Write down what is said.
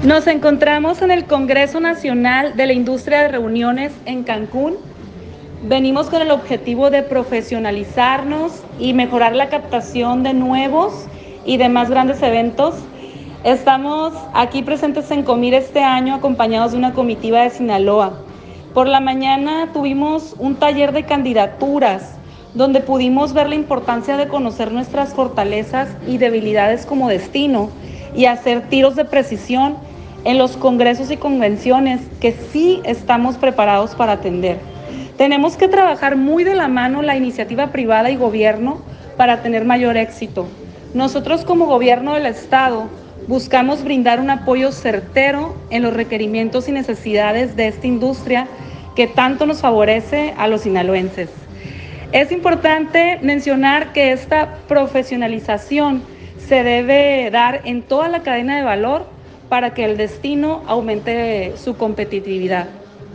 Nos encontramos en el Congreso Nacional de la Industria de Reuniones en Cancún. Venimos con el objetivo de profesionalizarnos y mejorar la captación de nuevos y de más grandes eventos. Estamos aquí presentes en Comir este año acompañados de una comitiva de Sinaloa. Por la mañana tuvimos un taller de candidaturas donde pudimos ver la importancia de conocer nuestras fortalezas y debilidades como destino y hacer tiros de precisión en los congresos y convenciones que sí estamos preparados para atender. Tenemos que trabajar muy de la mano la iniciativa privada y gobierno para tener mayor éxito. Nosotros como gobierno del Estado buscamos brindar un apoyo certero en los requerimientos y necesidades de esta industria que tanto nos favorece a los sinaloenses. Es importante mencionar que esta profesionalización se debe dar en toda la cadena de valor para que el destino aumente su competitividad.